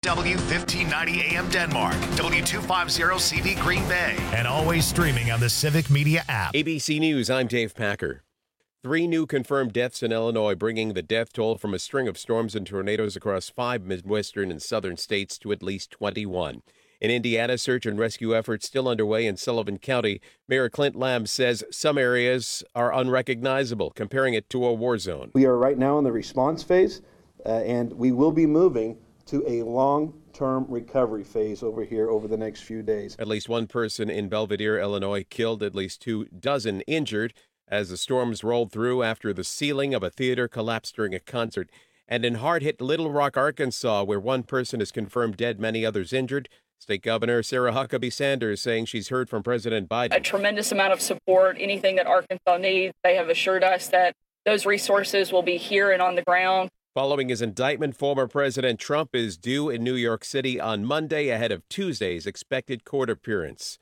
KXSW 1590 AM Denmark, W250 CV Green Bay, and always streaming on the Civic Media app. ABC News, I'm Dave Packer. 3 new confirmed deaths in Illinois, bringing the death toll from a string of storms and tornadoes across 5 Midwestern and southern states to at least 21. In Indiana, search and rescue efforts still underway in Sullivan County. Mayor Clint Lamb says some areas are unrecognizable, comparing it to a war zone. We are right now in the response phase, and we will be moving to a long-term recovery phase over here over the next few days. At least one person in Belvidere, Illinois, killed, at least 24 injured as the storms rolled through after the ceiling of a theater collapsed during a concert. And in hard-hit Little Rock, Arkansas, where one person is confirmed dead, many others injured, State Governor Sarah Huckabee Sanders saying she's heard from President Biden. A tremendous amount of support, anything that Arkansas needs. They have assured us that those resources will be here and on the ground. Following his indictment, former President Trump is due in New York City on Monday ahead of Tuesday's expected court appearance.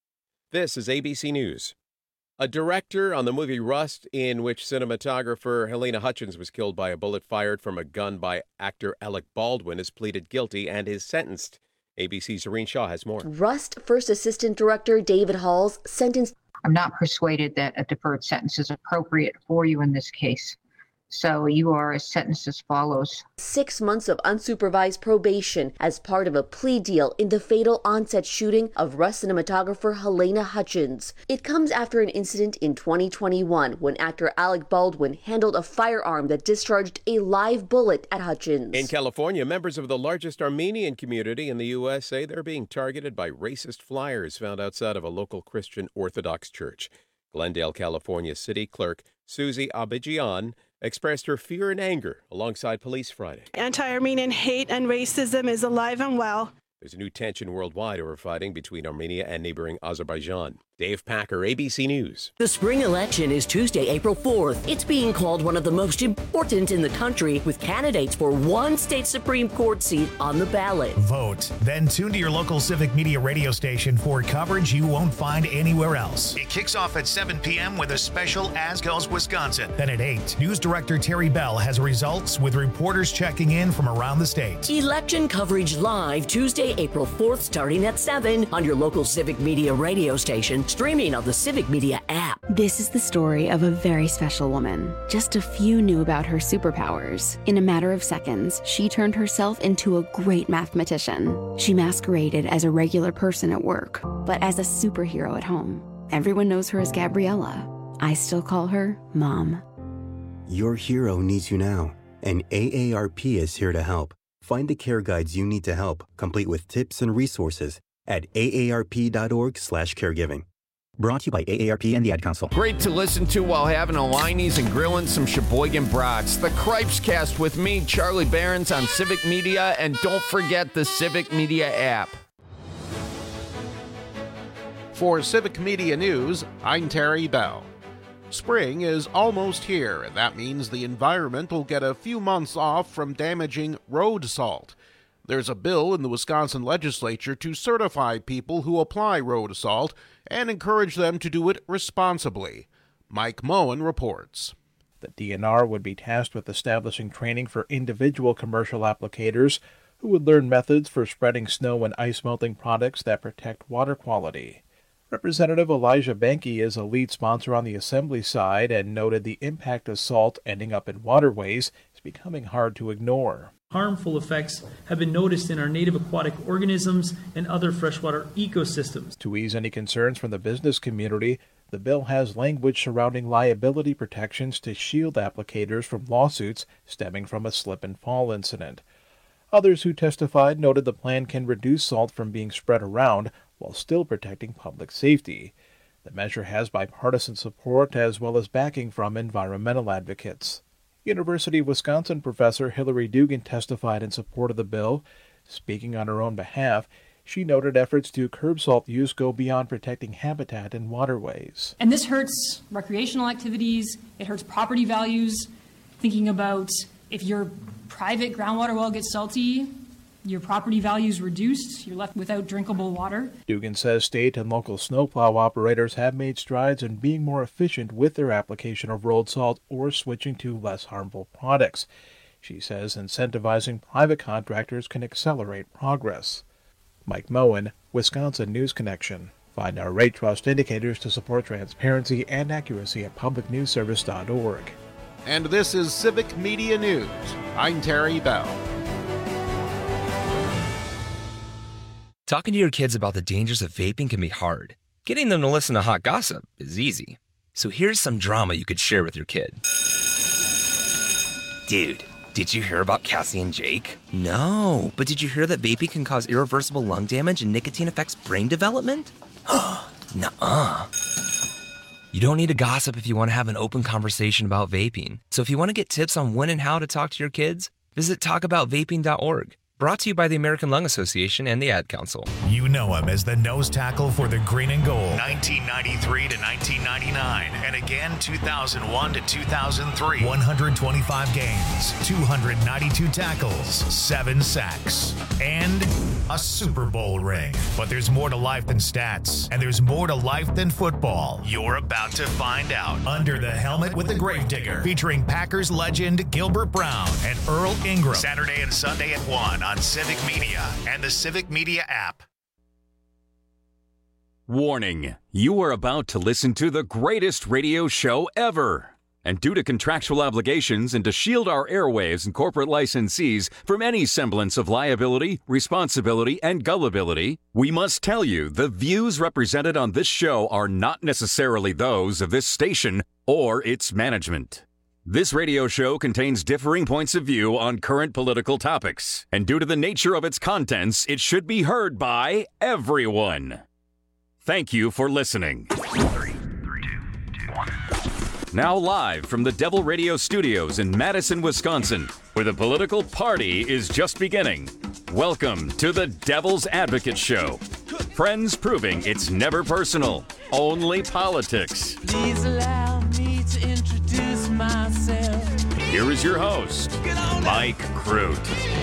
This is ABC News. A director on the movie Rust, in which cinematographer Helena Hutchins was killed by a bullet fired from a gun by actor Alec Baldwin, has pleaded guilty and is sentenced. ABC's Irene Shaw has more. Rust First Assistant Director David Halls sentenced. I'm not persuaded that a deferred sentence is appropriate for you in this case. So you are sentenced as follows. 6 months of unsupervised probation as part of a plea deal in the fatal onset shooting of Rust cinematographer Helena Hutchins. It comes after an incident in 2021 when actor Alec Baldwin handled a firearm that discharged a live bullet at Hutchins. In California, members of the largest Armenian community in the U.S. say they're being targeted by racist flyers found outside of a local Christian Orthodox church. Glendale, California City Clerk Susie Abidjian expressed her fear and anger alongside police Friday. Anti-Armenian hate and racism is alive and well. There's a new tension worldwide over fighting between Armenia and neighboring Azerbaijan. Dave Packer, ABC News. The spring election is Tuesday, April 4th. It's being called one of the most important in the country, with candidates for one state Supreme Court seat on the ballot. Vote. Then tune to your local Civic Media radio station for coverage you won't find anywhere else. It kicks off at 7 p.m. with a special As Goes Wisconsin. Then at 8, News Director Terry Bell has results with reporters checking in from around the state. Election coverage live Tuesday, April 4th, starting at 7 on your local Civic Media radio station, streaming on the Civic Media app. This is the story of a very special woman. Just a few knew about her superpowers. In a matter of seconds, she turned herself into a great mathematician. She masqueraded as a regular person at work, but as a superhero at home. Everyone knows her as Gabriella. I still call her Mom. Your hero needs you now, and AARP is here to help. Find the care guides you need to help, complete with tips and resources at aarp.org/caregiving. Brought to you by AARP and the Ad Council. Great to listen to while having a Liney's and grilling some Sheboygan brats. The Cripes Cast with me, Charlie Barons, on Civic Media, and don't forget the Civic Media app. For Civic Media News, I'm Terry Bell. Spring is almost here, and that means the environment will get a few months off from damaging road salt. There's a bill in the Wisconsin legislature to certify people who apply road salt and encourage them to do it responsibly. Mike Moen reports. The DNR would be tasked with establishing training for individual commercial applicators who would learn methods for spreading snow and ice melting products that protect water quality. Representative Elijah Benke is a lead sponsor on the Assembly side and noted the impact of salt ending up in waterways is becoming hard to ignore. Harmful effects have been noticed in our native aquatic organisms and other freshwater ecosystems. To ease any concerns from the business community, the bill has language surrounding liability protections to shield applicators from lawsuits stemming from a slip and fall incident. Others who testified noted the plan can reduce salt from being spread around while still protecting public safety. The measure has bipartisan support as well as backing from environmental advocates. University of Wisconsin professor Hillary Dugan testified in support of the bill. Speaking on her own behalf, she noted efforts to curb salt use go beyond protecting habitat and waterways. And this hurts recreational activities, it hurts property values. Thinking about if your private groundwater well gets salty, your property value is reduced, you're left without drinkable water. Dugan says state and local snowplow operators have made strides in being more efficient with their application of road salt or switching to less harmful products. She says incentivizing private contractors can accelerate progress. Mike Moen, Wisconsin News Connection. Find our rate trust indicators to support transparency and accuracy at publicnewsservice.org. And this is Civic Media News. I'm Terry Bell. Talking to your kids about the dangers of vaping can be hard. Getting them to listen to hot gossip is easy. So here's some drama you could share with your kid. Dude, did you hear about Cassie and Jake? No, but did you hear that vaping can cause irreversible lung damage and nicotine affects brain development? Nuh-uh. You don't need to gossip if you want to have an open conversation about vaping. So if you want to get tips on when and how to talk to your kids, visit talkaboutvaping.org. Brought to you by the American Lung Association and the Ad Council. You know him as the nose tackle for the Green and Gold, 1993 to 1999, and again 2001 to 2003. 125 games, 292 tackles, 7 sacks, and a Super Bowl ring. But there's more to life than stats, and there's more to life than football. You're about to find out. Under the Helmet with the Gravedigger, featuring Packers legend Gilbert Brown and Earl Ingram. Saturday and Sunday at 1 on Civic Media and the Civic Media app. Warning, you are about to listen to the greatest radio show ever. And due to contractual obligations and to shield our airwaves and corporate licensees from any semblance of liability, responsibility, and gullibility, we must tell you the views represented on this show are not necessarily those of this station or its management. This radio show contains differing points of view on current political topics, and due to the nature of its contents, it should be heard by everyone. Thank you for listening. 3, 2, 1. Now live from the Devil Radio Studios in Madison, Wisconsin, where the political party is just beginning. Welcome to the Devil's Advocate Show. Friends proving it's never personal, only politics. Please allow me to introduce myself. Here is your host, Mike Crute.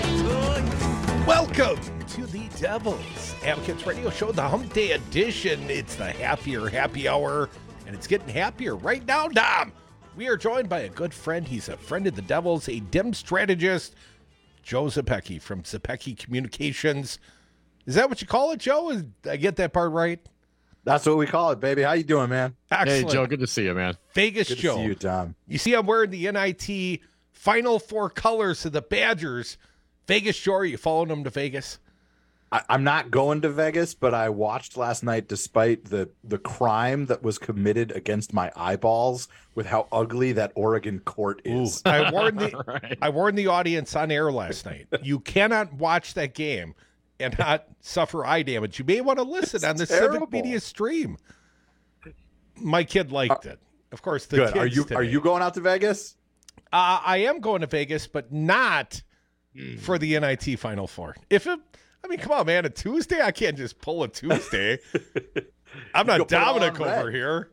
Welcome to the Devil's Advocates Radio Show, the Hump Day edition. It's the Happier Happy Hour, and it's getting happier right now, Dom. We are joined by a good friend. He's a friend of the Devil's, a dim strategist, Joe Zepecki from Zepecki Communications. Is that what you call it, Joe? Did I get that part right? That's what we call it, baby. How you doing, man? Excellent. Hey, Joe. Good to see you, man. Vegas Good Joe. to see you, Tom. You see I'm wearing the NIT Final Four colors of the Badgers. Vegas Joe, are you following them to Vegas? I'm not going to Vegas, but I watched last night despite the crime that was committed against my eyeballs with how ugly that Oregon court is. Ooh, I warned the audience on air last night. You cannot watch that game and not suffer eye damage. You may want to listen on the terrible. Civic Media stream. My kid liked it. Of course, the Good. kids Are you going out to Vegas? I am going to Vegas, but not for the NIT Final Four. Come on, man, a Tuesday? I can't just pull a Tuesday. I'm not Dominic over here.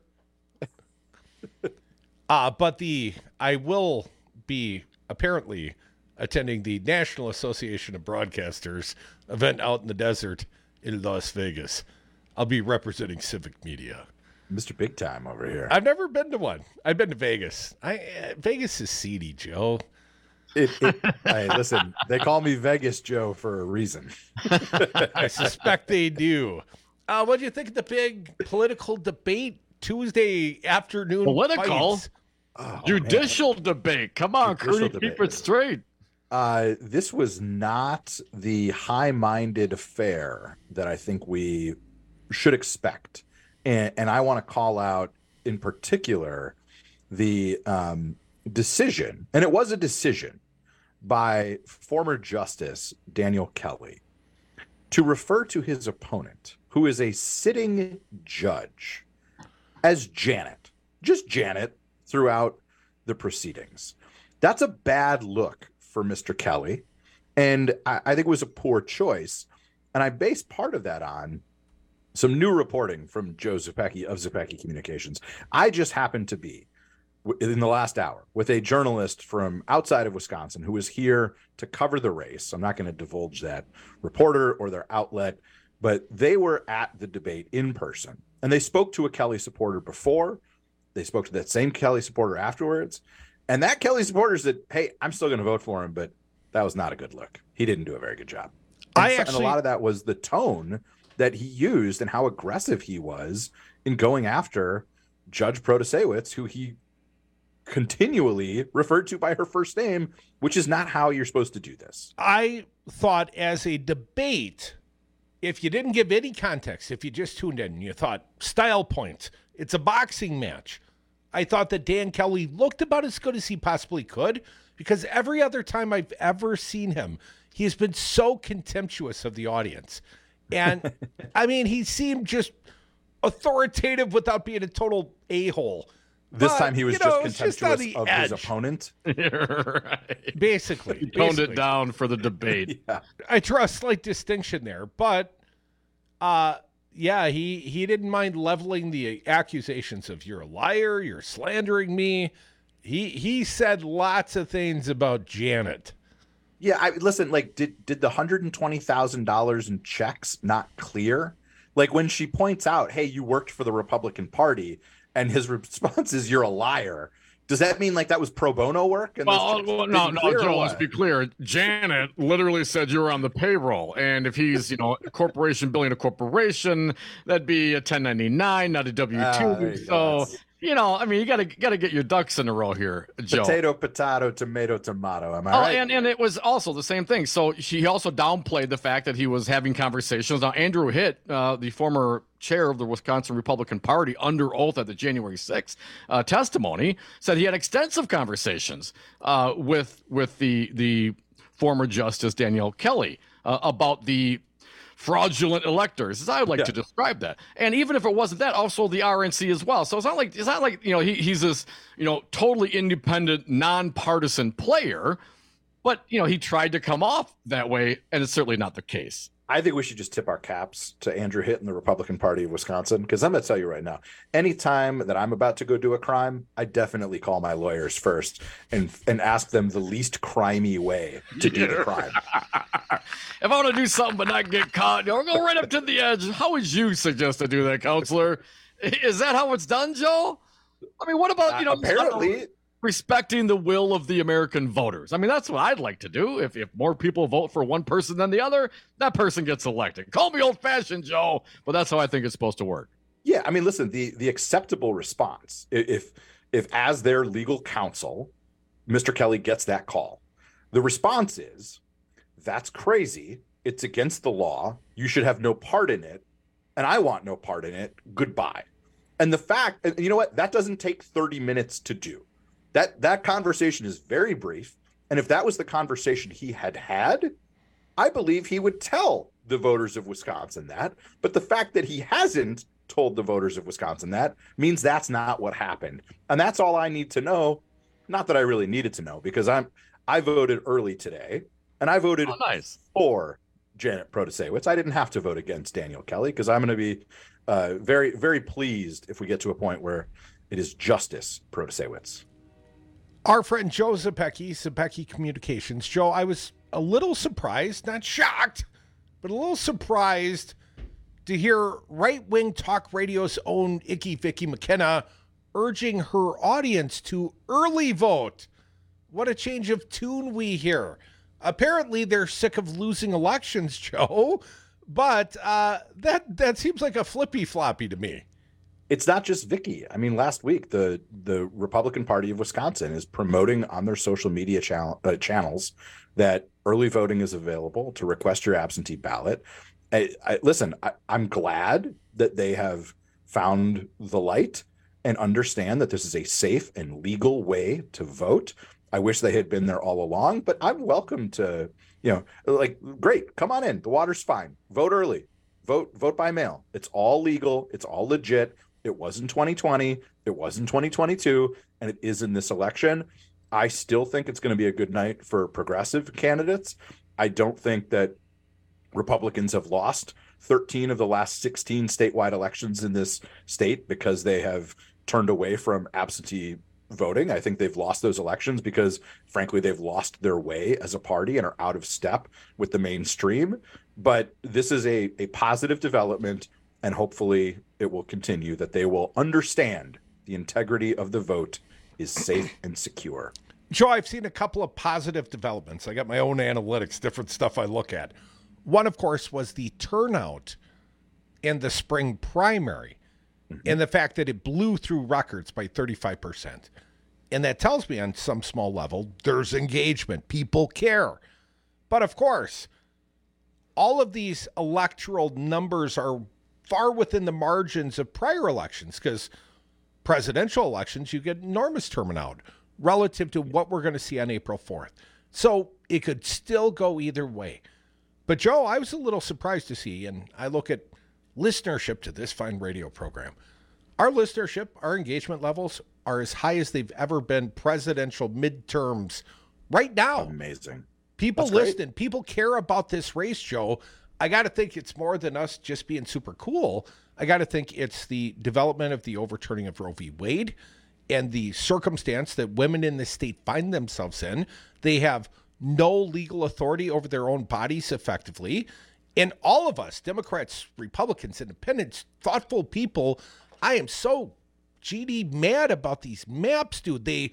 But I will be apparently attending the National Association of Broadcasters event out in the desert in Las Vegas. I'll be representing Civic Media. Mr. Big Time over here. I've never been to one. I've been to Vegas. Vegas is seedy, Joe. Hey, listen, they call me Vegas Joe for a reason. I suspect they do. What do you think of the big political debate Tuesday afternoon? Political? Judicial debate. Come on, Crudy, keep it straight. This was not the high-minded affair that I think we should expect. And I want to call out in particular the decision, and it was a decision by former Justice Daniel Kelly to refer to his opponent, who is a sitting judge, as Janet, just Janet, throughout the proceedings. That's a bad look for Mr. Kelly, and I think it was a poor choice. And I base part of that on some new reporting from Joe Zepecki of Zepecki Communications. I just happened to be in the last hour with a journalist from outside of Wisconsin who was here to cover the race. I'm not going to divulge that reporter or their outlet, but they were at the debate in person, and they spoke to a Kelly supporter before. They spoke to that same Kelly supporter afterwards, And that Kelly supporter said, hey, I'm still going to vote for him, but that was not a good look. He didn't do a very good job. And a lot of that was the tone that he used and how aggressive he was in going after Judge Protasewicz, who he continually referred to by her first name, which is not how you're supposed to do this. I thought as a debate, if you didn't give any context, if you just tuned in, you thought style points, it's a boxing match. I thought that Dan Kelly looked about as good as he possibly could, because every other time I've ever seen him, he has been so contemptuous of the audience. And I mean, he seemed just authoritative without being a total a-hole. This time he was just contemptuous of his opponent. Right. Basically. He toned it down for the debate. Yeah. I draw a slight distinction there, but he didn't mind leveling the accusations of you're a liar, you're slandering me. He said lots of things about Janet. Yeah, listen, like, did the $120,000 in checks not clear? Like, when she points out, hey, you worked for the Republican Party, and his response is, you're a liar. Does that mean, like, that was pro bono work? And no, Joe, let's be clear. Janet literally said you were on the payroll. And if he's, a corporation billing a corporation, that'd be a 1099, not a W-2. So... you gotta get your ducks in a row here, Joe. Potato, tomato. Am I right? And it was also the same thing. So he also downplayed the fact that he was having conversations. Now, Andrew Hitt, the former chair of the Wisconsin Republican Party, under oath at the January 6th testimony, said he had extensive conversations with the former Justice Danielle Kelly about the fraudulent electors, as I would like to describe that. And even if it wasn't that, also the RNC as well. So it's not like he's this totally independent, nonpartisan player, but he tried to come off that way, and it's certainly not the case. I think we should just tip our caps to Andrew Hitt and the Republican Party of Wisconsin, because I'm going to tell you right now, anytime that I'm about to go do a crime, I definitely call my lawyers first and ask them the least crimey way to do the crime. If I want to do something but not get caught, go right up to the edge. How would you suggest to do that, counselor? Is that how it's done, Joe? I mean, what about, apparently respecting the will of the American voters? I mean, that's what I'd like to do. If more people vote for one person than the other, that person gets elected. Call me old-fashioned, Joe, but that's how I think it's supposed to work. Yeah, I mean, listen, the acceptable response, if as their legal counsel, Mr. Kelly gets that call, the response is, that's crazy. It's against the law. You should have no part in it. And I want no part in it. Goodbye. And the fact, and you know what? That doesn't take 30 minutes to do. That conversation is very brief. And if that was the conversation he had, I believe he would tell the voters of Wisconsin that. But the fact that he hasn't told the voters of Wisconsin that means that's not what happened. And that's all I need to know. Not that I really needed to know, because I voted early today. And I voted for Janet Protasewicz. I didn't have to vote against Daniel Kelly, because I'm going to be very, very pleased if we get to a point where it is Justice Protasewicz. Our friend Joe Zepecki Communications. Joe, I was a little surprised, not shocked, but a little surprised to hear right-wing talk radio's own Icky Vicky McKenna urging her audience to early vote. What a change of tune we hear. Apparently, they're sick of losing elections, Joe, but that seems like a flippy-floppy to me. It's not just Vicky. I mean, last week, the Republican Party of Wisconsin is promoting on their social media channels that early voting is available to request your absentee ballot. Listen, I'm glad that they have found the light and understand that this is a safe and legal way to vote. I wish they had been there all along, but I'm welcome to, great, come on in. The water's fine. Vote early. Vote by mail. It's all legal. It's all legit. It was in 2020. It was in 2022, and it is in this election. I still think it's going to be a good night for progressive candidates. I don't think that Republicans have lost 13 of the last 16 statewide elections in this state because they have turned away from absentee voting. I think they've lost those elections because, frankly, they've lost their way as a party and are out of step with the mainstream. But this is a positive development, and hopefully it will continue, that they will understand the integrity of the vote is safe and secure. Joe, I've seen a couple of positive developments. I got my own analytics, different stuff I look at. One, of course, was the turnout in the spring primary and the fact that it blew through records by 35%. And that tells me on some small level, there's engagement. People care. But of course, all of these electoral numbers are far within the margins of prior elections, because presidential elections, you get enormous turnout relative to what we're going to see on April 4th. So it could still go either way. But Joe, I was a little surprised to see, and I look at listenership to this fine radio program. Our listenership, our engagement levels are as high as they've ever been presidential midterms right now. Amazing. People listen. People care about this race, Joe. I got to think it's more than us just being super cool. I got to think it's the development of the overturning of Roe v. Wade and the circumstance that women in this state find themselves in. They have no legal authority over their own bodies effectively. And all of us, Democrats, Republicans, Independents, thoughtful people, I am so GD mad about these maps, dude.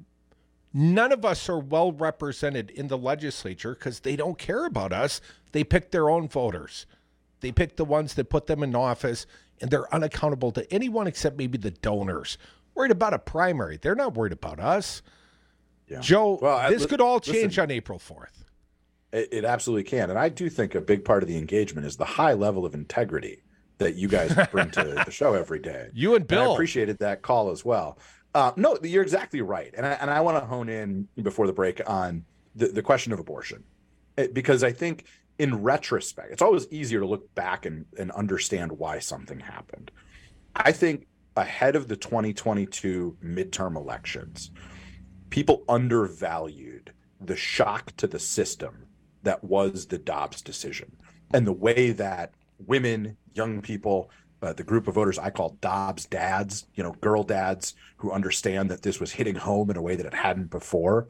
None of us are well represented in the legislature because they don't care about us. They pick their own voters. They pick the ones that put them in office, and they're unaccountable to anyone except maybe the donors. Worried about a primary. They're not worried about us. Yeah. Joe, this could all change on April 4th. It absolutely can. And I do think a big part of the engagement is the high level of integrity that you guys bring to the show every day. You and Bill. And I appreciated that call as well. No, you're exactly right. And I want to hone in before the break on the question of abortion. Because I think in retrospect, it's always easier to look back and understand why something happened. I think ahead of the 2022 midterm elections, people undervalued the shock to the system that was the Dobbs decision and the way that women, young people, the group of voters I call Dobbs dads, girl dads who understand that this was hitting home in a way that it hadn't before,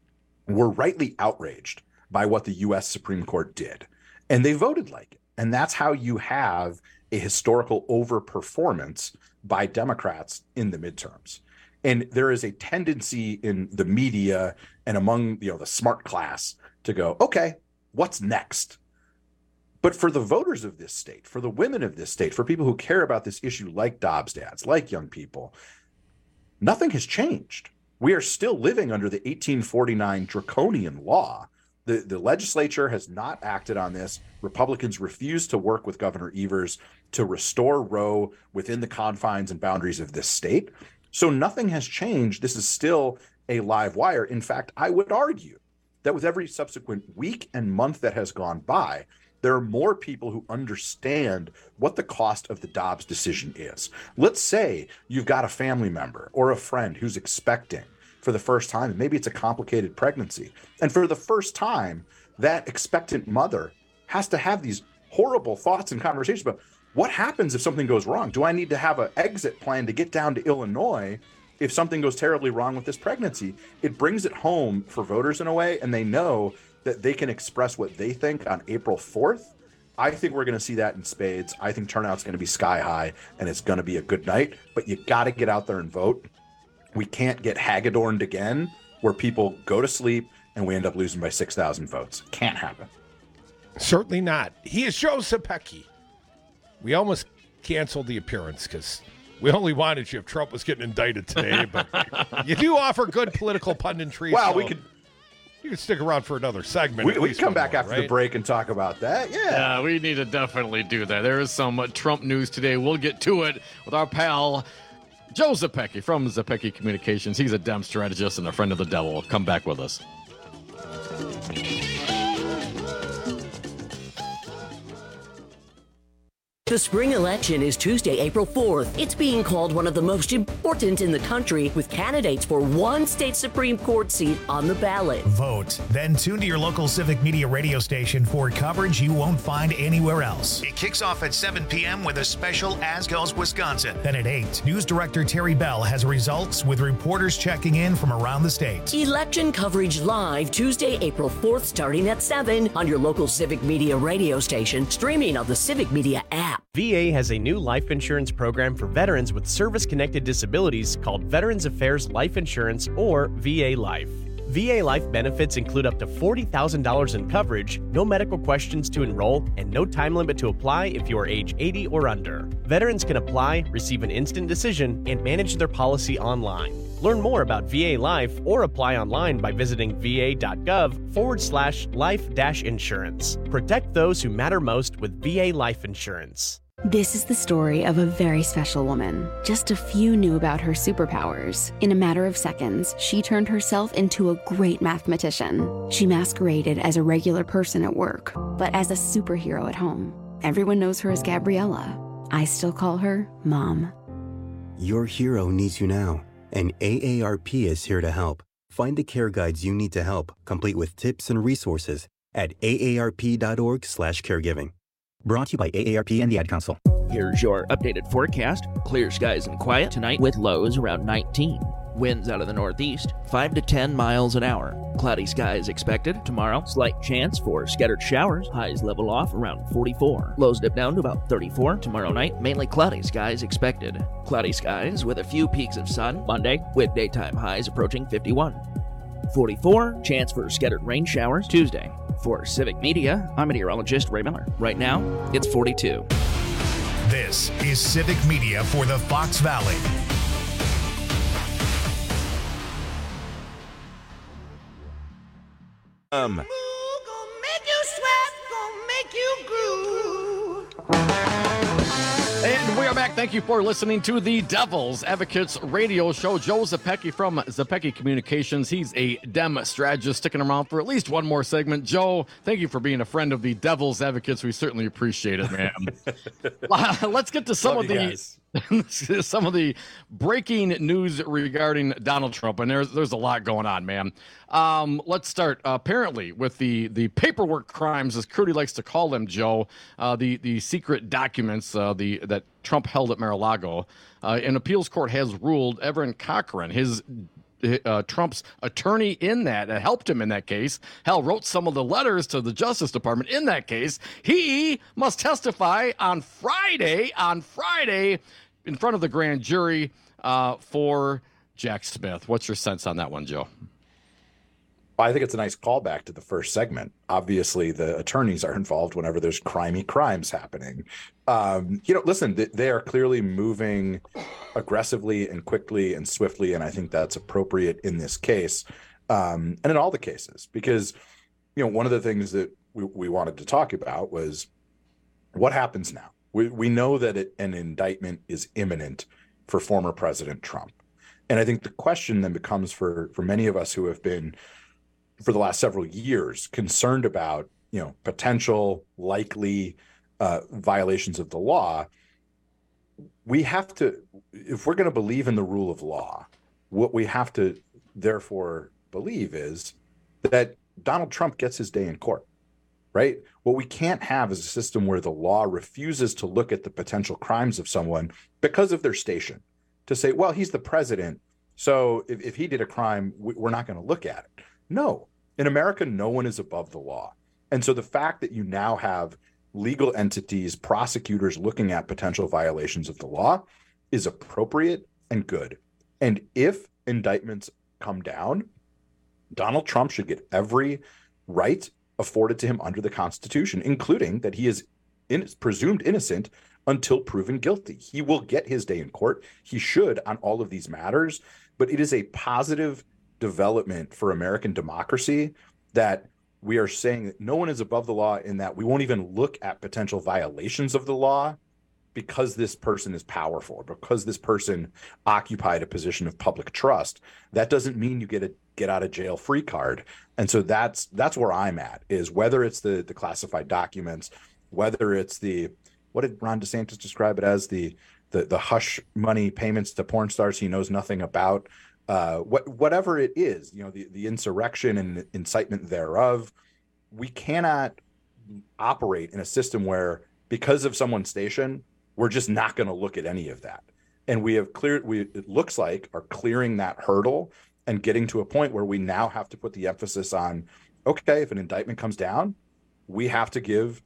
were rightly outraged by what the U.S. Supreme Court did. And they voted like it. And that's how you have a historical overperformance by Democrats in the midterms. And there is a tendency in the media and among the smart class to go, okay, what's next? But for the voters of this state, for the women of this state, for people who care about this issue like Dobbs dads, like young people, nothing has changed. We are still living under the 1849 draconian law. The legislature has not acted on this. Republicans refuse to work with Governor Evers to restore Roe within the confines and boundaries of this state. So nothing has changed. This is still a live wire. In fact, I would argue that with every subsequent week and month that has gone by, there are more people who understand what the cost of the Dobbs decision is. Let's say you've got a family member or a friend who's expecting for the first time, and maybe it's a complicated pregnancy. And for the first time, that expectant mother has to have these horrible thoughts and conversations about what happens if something goes wrong? Do I need to have an exit plan to get down to Illinois if something goes terribly wrong with this pregnancy? It brings it home for voters in a way, and they know that they can express what they think on April 4th. I think we're going to see that in spades. I think turnout's going to be sky high, and it's going to be a good night. But you got to get out there and vote. We can't get haggadorned again where people go to sleep and we end up losing by 6,000 votes. Can't happen. Certainly not. He is Joe Zepecki. We almost canceled the appearance because we only wanted you if Trump was getting indicted today. But you do offer good political punditry. Wow, so you could stick around for another segment. We can come back after the break and talk about that. Yeah, we need to definitely do that. There is some Trump news today. We'll get to it with our pal Joe Zepecki from Zepecki Communications. He's a Dem strategist and a friend of the devil. Come back with us. The spring election is Tuesday, April 4th. It's being called one of the most important in the country, with candidates for one state Supreme Court seat on the ballot. Vote. Then tune to your local Civic Media radio station for coverage you won't find anywhere else. It kicks off at 7 p.m. with a special As Goes Wisconsin. Then at 8, News Director Terry Bell has results with reporters checking in from around the state. Election coverage live Tuesday, April 4th, starting at 7 on your local Civic Media radio station, streaming on the Civic Media app. app. VA has a new life insurance program for veterans with service-connected disabilities called Veterans Affairs Life Insurance, or VA Life. VA Life benefits include up to $40,000 in coverage, no medical questions to enroll, and no time limit to apply if you are age 80 or under. Veterans can apply, receive an instant decision, and manage their policy online. Learn more about VA Life or apply online by visiting va.gov/life-insurance. Protect those who matter most with VA Life Insurance. This is the story of a very special woman. Just a few knew about her superpowers. In a matter of seconds, she turned herself into a great mathematician. She masqueraded as a regular person at work, but as a superhero at home. Everyone knows her as Gabriella. I still call her Mom. Your hero needs you now, and AARP is here to help. Find the care guides you need to help, complete with tips and resources at aarp.org/caregiving. Brought to you by AARP and the Ad Council. Here's your updated forecast. Clear skies and quiet tonight with lows around 19. Winds out of the northeast, 5 to 10 miles an hour. Cloudy skies expected tomorrow. Slight chance for scattered showers. Highs level off around 44. Lows dip down to about 34 tomorrow night. Mainly cloudy skies expected. Cloudy skies with a few peaks of sun Monday, with daytime highs approaching 51. 44, chance for scattered rain showers Tuesday. For Civic Media, I'm meteorologist Ray Miller. Right now, it's 42. This is Civic Media for the Fox Valley. And we are back. Thank you for listening to the Devil's Advocates radio show. Joe Zepecki from Zepecki Communications. He's a Dem strategist, sticking around for at least one more segment. Joe, thank you for being a friend of the Devil's Advocates. We certainly appreciate it, man. Let's get to some of the breaking news regarding Donald Trump, and there's a lot going on, man. Let's start apparently with the paperwork crimes, as Crudy likes to call them, Joe. The secret documents that Trump held at Mar-a-Lago. An appeals court has ruled Evan Cochran, Trump's attorney in that helped him in that case, wrote some of the letters to the Justice Department in that case. He must testify on Friday in front of the grand jury for Jack Smith. What's your sense on that one, Joe? I think it's a nice callback to the first segment. Obviously, the attorneys are involved whenever there's crimes happening. Listen, they are clearly moving aggressively and quickly and swiftly, and I think that's appropriate in this case, and in all the cases, because one of the things that we wanted to talk about was what happens now. We know that an indictment is imminent for former President Trump, and I think the question then becomes for many of us who have been, for the last several years, concerned about potential likely violations of the law. We have to, if we're going to believe in the rule of law, what we have to therefore believe is that Donald Trump gets his day in court, right? What we can't have is a system where the law refuses to look at the potential crimes of someone because of their station, to say, well, he's the president, so if he did a crime, we're not going to look at it. No, in America, no one is above the law. And so the fact that you now have legal entities, prosecutors looking at potential violations of the law is appropriate and good. And if indictments come down, Donald Trump should get every right afforded to him under the Constitution, including that he is presumed innocent until proven guilty. He will get his day in court. He should on all of these matters, but it is a positive development for American democracy that we are saying that no one is above the law, in that we won't even look at potential violations of the law because this person is powerful, because this person occupied a position of public trust. That doesn't mean you get a get out of jail free card. And so that's where I'm at, is whether it's the classified documents, whether it's what did Ron DeSantis describe it as, the hush money payments to porn stars he knows nothing about. Whatever it is, the insurrection and incitement thereof, we cannot operate in a system where, because of someone's station, we're just not going to look at any of that. And it looks like are clearing that hurdle and getting to a point where we now have to put the emphasis on, okay, if an indictment comes down, we have to give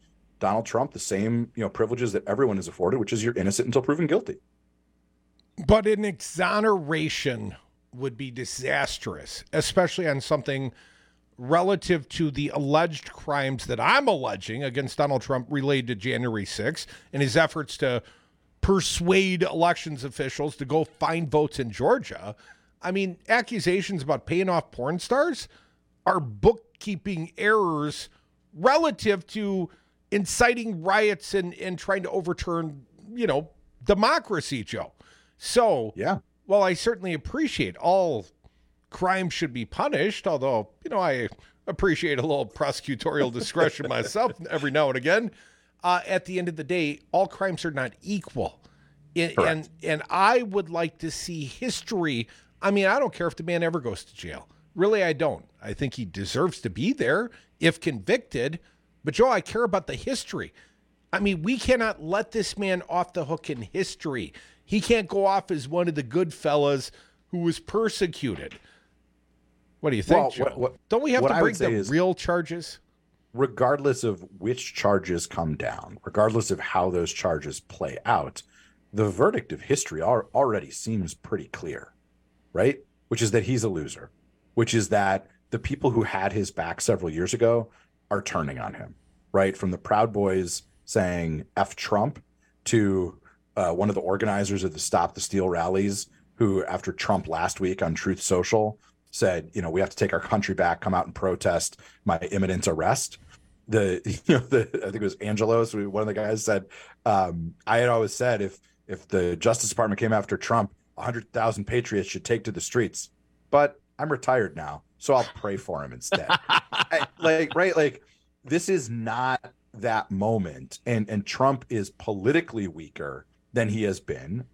Donald Trump the same, privileges that everyone is afforded, which is you're innocent until proven guilty. But an exoneration would be disastrous, especially on something relative to the alleged crimes that I'm alleging against Donald Trump related to January 6th and his efforts to persuade elections officials to go find votes in Georgia. I mean, accusations about paying off porn stars are bookkeeping errors relative to inciting riots and trying to overturn, democracy, Joe. So, yeah. Well, I certainly appreciate all crime should be punished, although, I appreciate a little prosecutorial discretion myself every now and again. At the end of the day, all crimes are not equal. And I would like to see history. I mean, I don't care if the man ever goes to jail. Really, I don't. I think he deserves to be there if convicted. But, Joe, I care about the history. I mean, we cannot let this man off the hook in history. He can't go off as one of the good fellas who was persecuted. What do you think, Joe? Don't we have to bring the real charges? Regardless of which charges come down, regardless of how those charges play out, the verdict of history already seems pretty clear, right? Which is that he's a loser, which is that the people who had his back several years ago are turning on him, right? From the Proud Boys saying F Trump to one of the organizers of the Stop the Steal rallies who, after Trump last week on Truth Social, said, we have to take our country back, come out and protest my imminent arrest. I think it was Angelos, one of the guys said, I had always said if the Justice Department came after Trump, 100,000 patriots should take to the streets. But I'm retired now, so I'll pray for him instead. This is not that moment. And Trump is politically weaker than he has been.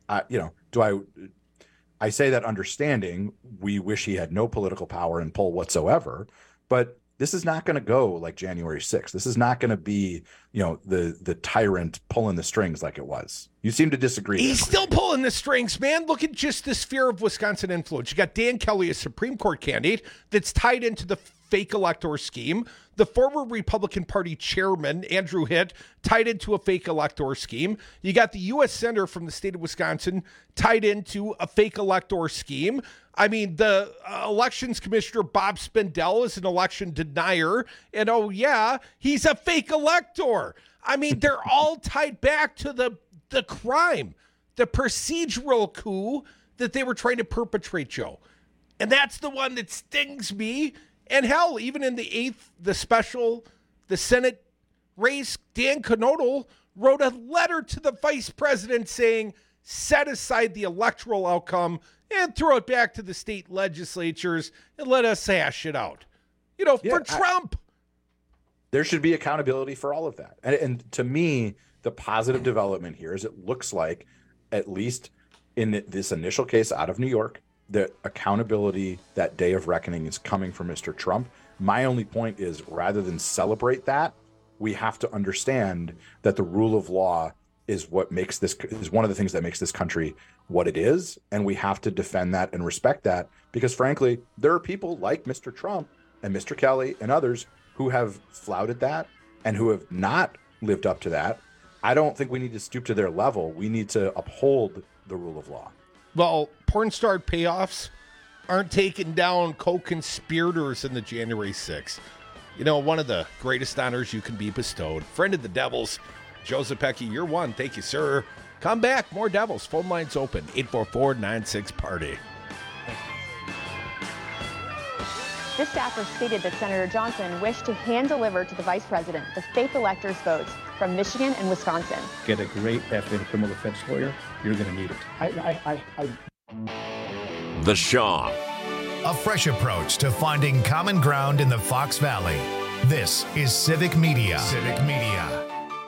I say that understanding we wish he had no political power and pull whatsoever, but this is not going to go like January 6th. This is not going to be, the tyrant pulling the strings like it was. You seem to disagree. He's still pulling the strings, man. Look at just the sphere of Wisconsin influence. You got Dan Kelly, a Supreme Court candidate that's tied into the fake elector scheme. The former Republican Party chairman, Andrew Hitt, tied into a fake elector scheme. You got the U.S. Senator from the state of Wisconsin tied into a fake elector scheme. I mean, the elections commissioner, Bob Spindell, is an election denier. And, he's a fake elector. I mean, they're all tied back to the crime, the procedural coup that they were trying to perpetrate, Joe. And that's the one that stings me. And hell, even in the 8th, the Senate race, Dan Knodl wrote a letter to the vice president saying, set aside the electoral outcome and throw it back to the state legislatures and let us hash it out. For Trump. There should be accountability for all of that. And to me, the positive development here is it looks like, at least in this initial case out of New York, the accountability, that day of reckoning, is coming from Mr. Trump. My only point is, rather than celebrate that, we have to understand that the rule of law is one of the things that makes this country what it is. And we have to defend that and respect that, because frankly, there are people like Mr. Trump and Mr. Kelly and others who have flouted that and who have not lived up to that. I don't think we need to stoop to their level. We need to uphold the rule of law. Well, porn star payoffs aren't taking down co-conspirators in the January 6th. One of the greatest honors you can be bestowed. Friend of the Devils, Joe Zepecki, you're one. Thank you, sir. Come back. More Devils. Phone lines open. 844-96-PARTY. This staffer stated that Senator Johnson wished to hand-deliver to the vice president the fake electors' votes from Michigan and Wisconsin. Get a great effing criminal defense lawyer. You're going to need it. The Shaw. A fresh approach to finding common ground in the Fox Valley. This is Civic Media. Civic Media.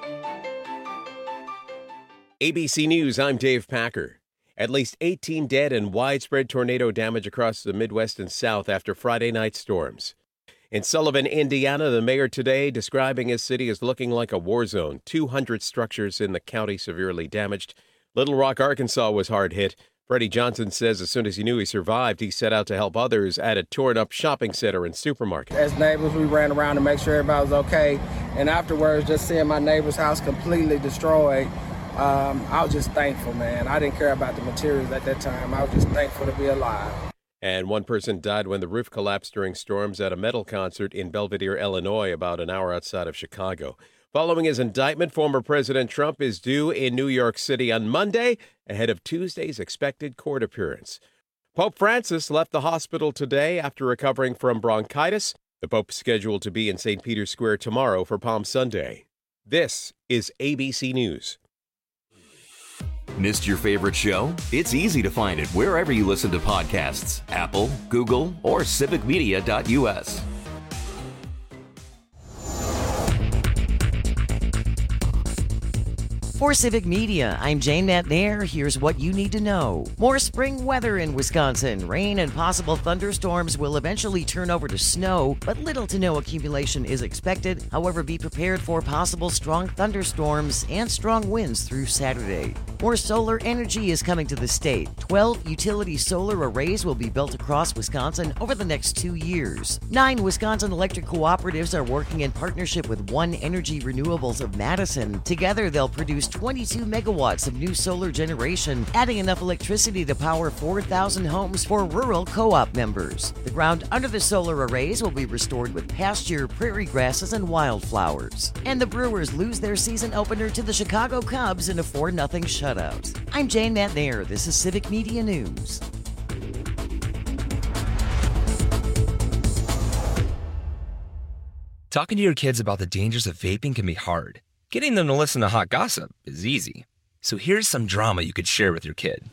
ABC News, I'm Dave Packer. At least 18 dead and widespread tornado damage across the Midwest and South after Friday night storms. In Sullivan, Indiana, the mayor today describing his city as looking like a war zone. 200 structures in the county severely damaged. Little Rock, Arkansas was hard hit. Freddie Johnson says as soon as he knew he survived, he set out to help others at a torn-up shopping center and supermarket. As neighbors, we ran around to make sure everybody was okay. And afterwards, just seeing my neighbor's house completely destroyed, I was just thankful, man. I didn't care about the materials at that time. I was just thankful to be alive. And one person died when the roof collapsed during storms at a metal concert in Belvidere, Illinois, about an hour outside of Chicago. Following his indictment, former President Trump is due in New York City on Monday ahead of Tuesday's expected court appearance. Pope Francis left the hospital today after recovering from bronchitis. The Pope is scheduled to be in St. Peter's Square tomorrow for Palm Sunday. This is ABC News. Missed your favorite show? It's easy to find it wherever you listen to podcasts. Apple, Google, or civicmedia.us. For Civic Media, I'm Jane Matnair. Here's what you need to know. More spring weather in Wisconsin. Rain and possible thunderstorms will eventually turn over to snow, but little to no accumulation is expected. However, be prepared for possible strong thunderstorms and strong winds through Saturday. More solar energy is coming to the state. 12 utility solar arrays will be built across Wisconsin over the next 2 years. 9 Wisconsin electric cooperatives are working in partnership with One Energy Renewables of Madison. Together, they'll produce 22 megawatts of new solar generation, adding enough electricity to power 4,000 homes for rural co-op members. The ground under the solar arrays will be restored with pasture, prairie grasses, and wildflowers. And the Brewers lose their season opener to the Chicago Cubs in a 4-0 shutout. I'm Jane Matnair. This is Civic Media News. Talking to your kids about the dangers of vaping can be hard. Getting them to listen to hot gossip is easy. So here's some drama you could share with your kid.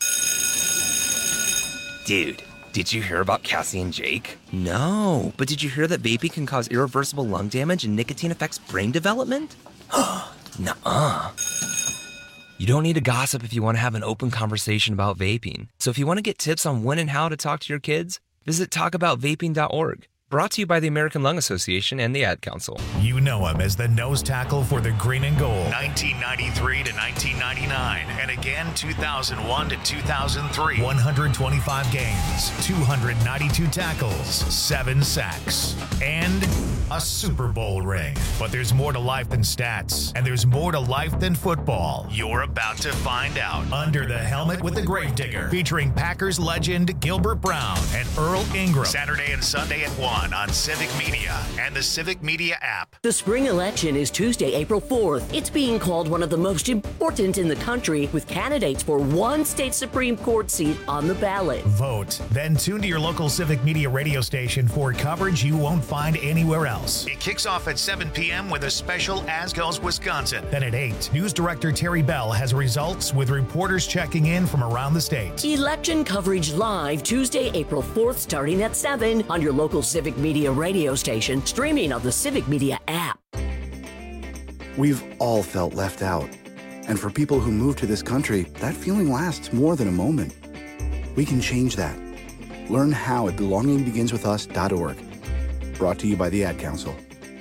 Dude, did you hear about Cassie and Jake? No, but did you hear that vaping can cause irreversible lung damage and nicotine affects brain development? Nuh-uh. You don't need to gossip if you want to have an open conversation about vaping. So if you want to get tips on when and how to talk to your kids, visit talkaboutvaping.org. Brought to you by the American Lung Association and the Ad Council. You know him as the nose tackle for the Green and Gold, 1993 to 1999, and again 2001 to 2003. 125 games, 292 tackles, 7 sacks, and a Super Bowl ring. But there's more to life than stats, and there's more to life than football. You're about to find out. Under the Helmet with the Gravedigger, featuring Packers legend Gilbert Brown and Earl Ingram. Saturday and Sunday at 1 on Civic Media and the Civic Media app. The spring election is Tuesday, April 4th. It's being called one of the most important in the country, with candidates for one state Supreme Court seat on the ballot. Vote. Then tune to your local Civic Media radio station for coverage you won't find anywhere else. It kicks off at 7 p.m. with a special As Goes Wisconsin. Then at 8, News Director Terry Bell has results with reporters checking in from around the state. Election coverage live Tuesday, April 4th, starting at 7 on your local Civic Media radio station, streaming on the Civic Media app. We've all felt left out. And for people who move to this country, that feeling lasts more than a moment. We can change that. Learn how at belongingbeginswithus.org. Brought to you by the Ad Council.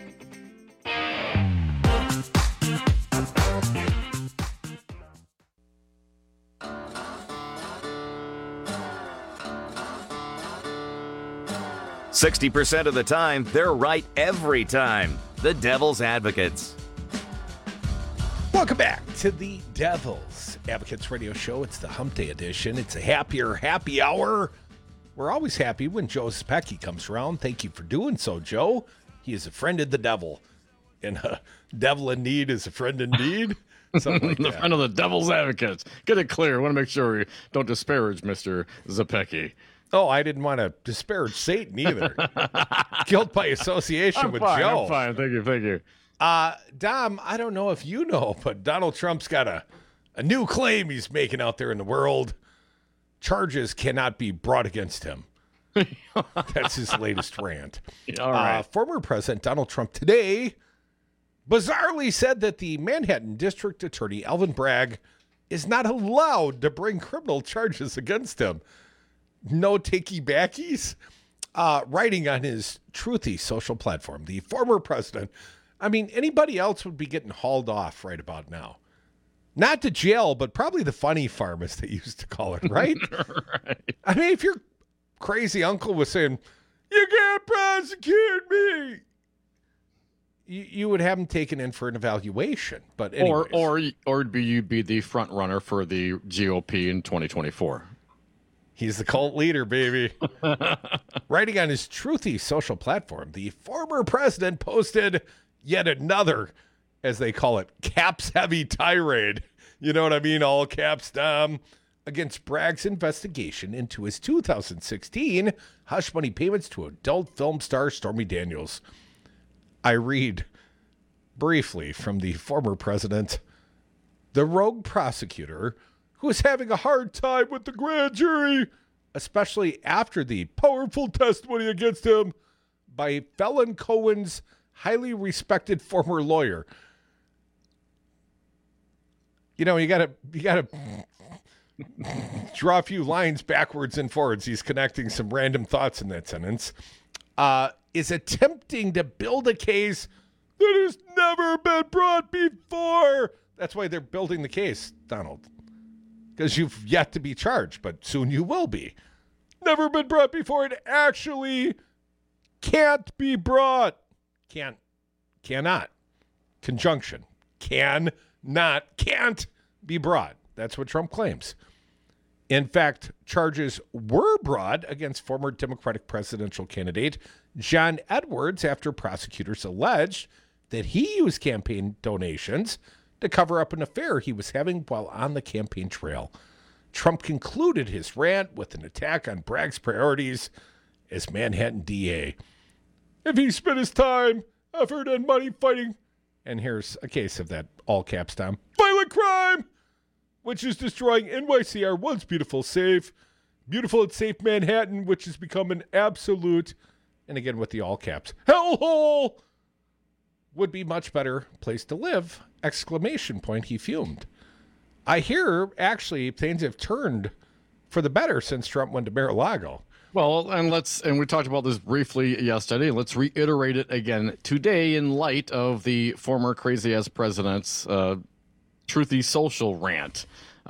"60% of the time, they're right every time. The Devil's Advocates." Welcome back to the Devil's Advocates radio show. It's the Hump Day edition. It's a happier happy hour. We're always happy when Joe Zepecki comes around. Thank you for doing so, Joe. He is a friend of the devil. And a devil in need is a friend indeed. Something like the that. friend of the Devil's Advocates. Get it clear. I want to make sure we don't disparage Mr. Zepecki. Oh, I didn't want to disparage Satan either. Guilt by association with Joe. I'm fine. Thank you. Dom, I don't know if you know, but Donald Trump's got a new claim he's making out there in the world. Charges cannot be brought against him. That's his latest rant. All right. Former President Donald Trump today bizarrely said that the Manhattan District Attorney, Alvin Bragg, is not allowed to bring criminal charges against him. No takey-backies? Writing on his Truthy social platform, the former president, I mean, anybody else would be getting hauled off right about now. Not to jail, but probably the funny farm, as they used to call it, right? Right. I mean, if your crazy uncle was saying, you can't prosecute me, you would have him taken in for an evaluation. But anyways. Or you'd be the front runner for the GOP in 2024. He's the cult leader, baby. Writing on his Truthy social platform, the former president posted yet another, as they call it, caps-heavy tirade. You know what I mean? All caps, Dom. Against Bragg's investigation into his 2016 hush money payments to adult film star Stormy Daniels. I read briefly from the former president. The rogue prosecutor, who is having a hard time with the grand jury, especially after the powerful testimony against him by Felon Cohen's highly respected former lawyer. You know, you gotta draw a few lines backwards and forwards. He's connecting some random thoughts in that sentence. Is attempting to build a case that has never been brought before. That's why they're building the case, Donald. Because you've yet to be charged, but soon you will be. Never been brought before. It actually can't be brought. Cannot. Conjunction. Can't be brought. That's what Trump claims. In fact, charges were brought against former Democratic presidential candidate John Edwards after prosecutors alleged that he used campaign donations to cover up an affair he was having while on the campaign trail. Trump concluded his rant with an attack on Bragg's priorities as Manhattan DA. If he spent his time, effort, and money fighting, and here's a case of that all caps Tom, violent crime, which is destroying NYC, our once beautiful and safe Manhattan, which has become an absolute, and again with the all caps, hellhole, would be much better place to live, ! He fumed. I hear, actually, things have turned for the better since Trump went to Mar-a-Lago. Well, and we talked about this briefly yesterday. Let's reiterate it again today in light of the former crazy-ass president's Truthy Social rant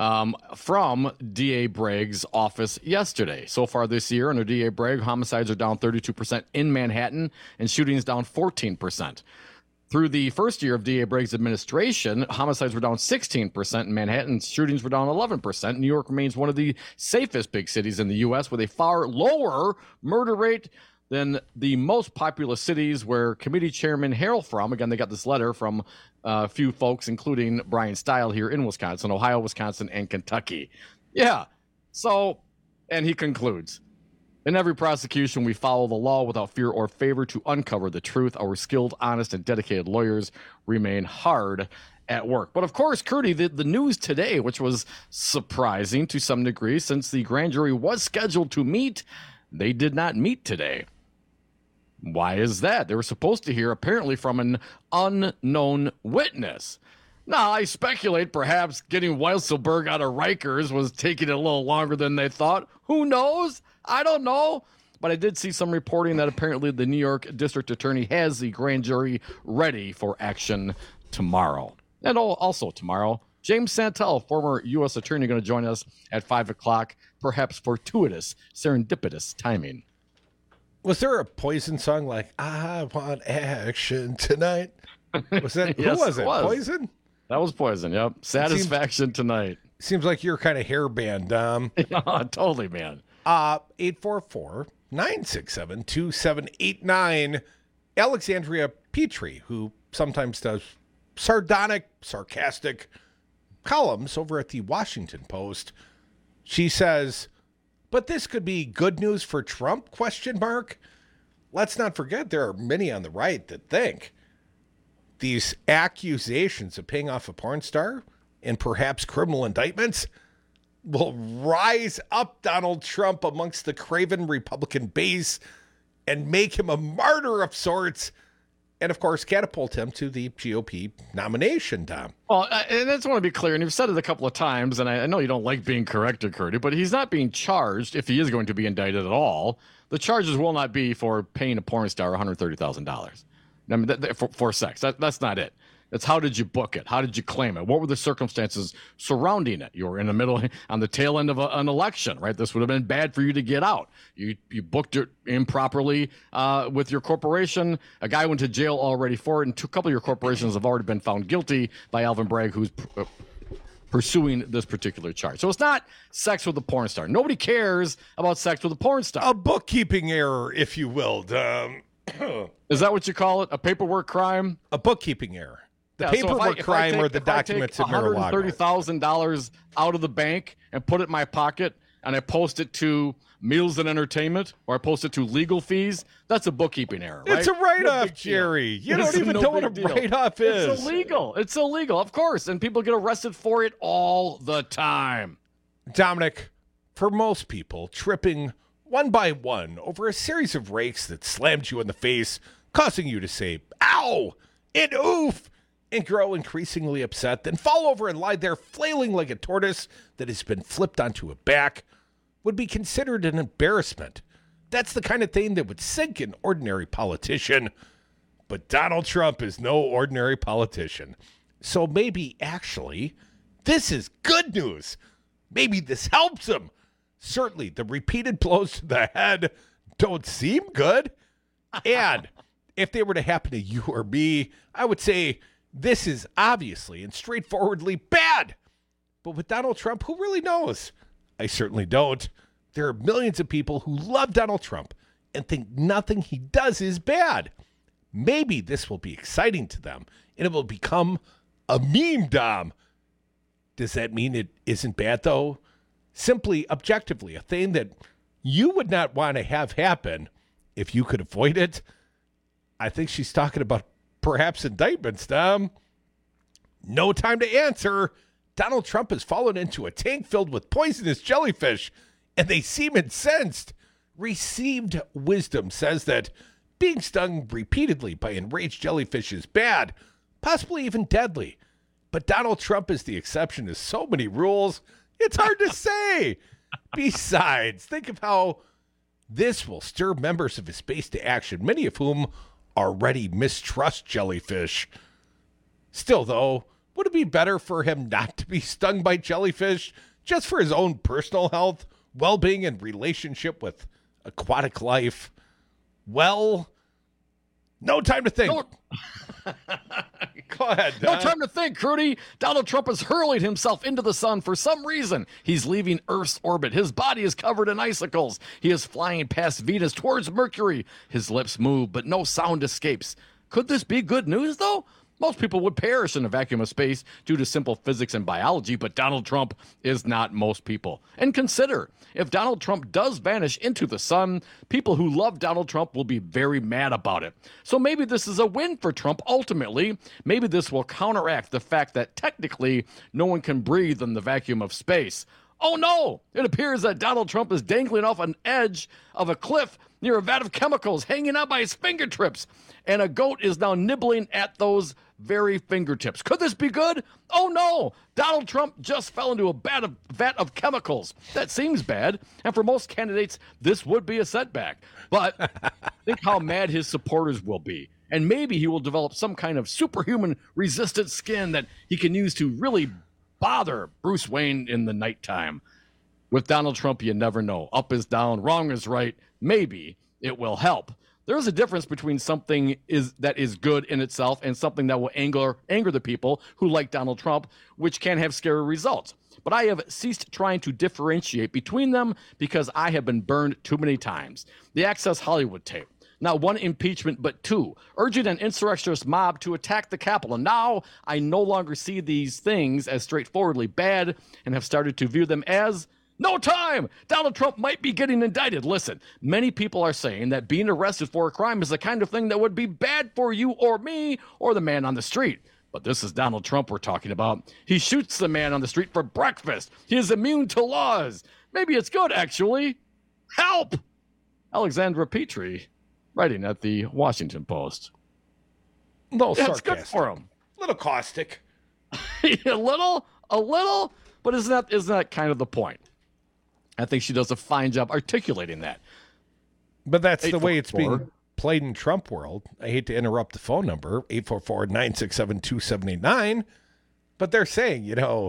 from D.A. Bragg's office yesterday. So far this year, under D.A. Bragg, homicides are down 32% in Manhattan and shootings down 14%. Through the first year of D.A. Bragg's administration, homicides were down 16% in Manhattan, shootings were down 11%. New York remains one of the safest big cities in the U.S. with a far lower murder rate than the most populous cities where committee chairmen hail from. Again, they got this letter from a few folks, including Brian Stile here in Wisconsin, Ohio, Wisconsin, and Kentucky. Yeah. So, and he concludes, in every prosecution, we follow the law without fear or favor to uncover the truth. Our skilled, honest, and dedicated lawyers remain hard at work. But of course, Curdy, the news today, which was surprising to some degree, since the grand jury was scheduled to meet, they did not meet today. Why is that? They were supposed to hear apparently from an unknown witness. Now, I speculate perhaps getting Weisselberg out of Rikers was taking a little longer than they thought. Who knows? I don't know. But I did see some reporting that apparently the New York District Attorney has the grand jury ready for action tomorrow. And also tomorrow, James Santel, former U.S. Attorney, going to join us at 5 o'clock, perhaps fortuitous, serendipitous timing. Was there a Poison song like, I want action tonight? Was that, Yes, who was it? it was. Poison? That was Poison, yep. Satisfaction tonight. Seems like you're kind of hair band, Yeah, totally, man. 844-967-2789. Alexandria Petrie, who sometimes does sardonic, sarcastic columns over at the Washington Post. She says, but this could be good news for Trump, ? Let's not forget there are many on the right that think these accusations of paying off a porn star and perhaps criminal indictments will rise up Donald Trump amongst the craven Republican base and make him a martyr of sorts, and of course catapult him to the GOP nomination, Tom. Well, and I just want to be clear, and you've said it a couple of times, and I know you don't like being corrected, Curdy, but he's not being charged, if he is going to be indicted at all. The charges will not be for paying a porn star $130,000. I mean, for sex. That's not it. It's how did you book it? How did you claim it? What were the circumstances surrounding it? You were in the middle, on the tail end of an election, right? This would have been bad for you to get out. You booked it improperly with your corporation. A guy went to jail already for it, and a couple of your corporations have already been found guilty by Alvin Bragg, who's pursuing this particular charge. So it's not sex with a porn star. Nobody cares about sex with a porn star. A bookkeeping error, if you will. Is that what you call it? A paperwork crime? A bookkeeping error. The paperwork crime or the documents at Mar-a-Lago. $130,000 out of the bank and put it in my pocket, and I post it to Meals and Entertainment, or I post it to legal fees, that's a bookkeeping error, right? It's a write-off, Jerry. You don't even know what a write-off is. It's illegal. It's illegal, of course, and people get arrested for it all the time. Dominic, for most people, tripping one by one over a series of rakes that slammed you in the face, causing you to say, ow, and oof, and grow increasingly upset, then fall over and lie there flailing like a tortoise that has been flipped onto a back, would be considered an embarrassment. That's the kind of thing that would sink an ordinary politician. But Donald Trump is no ordinary politician. So maybe, actually, this is good news. Maybe this helps him. Certainly, the repeated blows to the head don't seem good. And if they were to happen to you or me, I would say this is obviously and straightforwardly bad. But with Donald Trump, who really knows? I certainly don't. There are millions of people who love Donald Trump and think nothing he does is bad. Maybe this will be exciting to them, and it will become a meme, Dom. Does that mean it isn't bad, though? Simply, objectively, a thing that you would not want to have happen if you could avoid it? I think she's talking about perhaps indictments, Dom. No time to answer. Donald Trump has fallen into a tank filled with poisonous jellyfish, and they seem incensed. Received wisdom says that being stung repeatedly by enraged jellyfish is bad, possibly even deadly. But Donald Trump is the exception to so many rules, it's hard to say. Besides, think of how this will stir members of his base to action, many of whom already mistrust jellyfish. Still, though, would it be better for him not to be stung by jellyfish just for his own personal health, well-being, and relationship with aquatic life? Well, no time to think. Go ahead, Don. No time to think, Crudy. Donald Trump is hurling himself into the sun for some reason. He's leaving Earth's orbit. His body is covered in icicles. He is flying past Venus towards Mercury. His lips move, but no sound escapes. Could this be good news, though? Most people would perish in a vacuum of space due to simple physics and biology, but Donald Trump is not most people. And consider, if Donald Trump does vanish into the sun, people who love Donald Trump will be very mad about it. So maybe this is a win for Trump ultimately. Maybe this will counteract the fact that technically no one can breathe in the vacuum of space. Oh no! It appears that Donald Trump is dangling off an edge of a cliff near a vat of chemicals, hanging out by his fingertips, and a goat is now nibbling at those very fingertips. Could this be good? Oh no! Donald Trump just fell into a vat of chemicals. That seems bad, and for most candidates, this would be a setback. But think how mad his supporters will be. And maybe he will develop some kind of superhuman resistant skin that he can use to really bother Bruce Wayne in the nighttime. With Donald Trump, you never know. Up is down, wrong is right. Maybe it will help. There's a difference between something that is good in itself and something that will anger the people who like Donald Trump, which can have scary results. But I have ceased trying to differentiate between them because I have been burned too many times. The Access Hollywood tape. Not one impeachment, but two, urging an insurrectionist mob to attack the Capitol. And now I no longer see these things as straightforwardly bad and have started to view them as no time. Donald Trump might be getting indicted. Listen, many people are saying that being arrested for a crime is the kind of thing that would be bad for you or me or the man on the street. But this is Donald Trump we're talking about. He shoots the man on the street for breakfast. He is immune to laws. Maybe it's good, actually. Help! Alexandra Petrie, writing at the Washington Post. No, that's good for him. A little caustic. a little, but isn't that kind of the point? I think she does a fine job articulating that. But that's the way it's being played in Trump world. I hate to interrupt the phone number, 844-967-2789, but they're saying,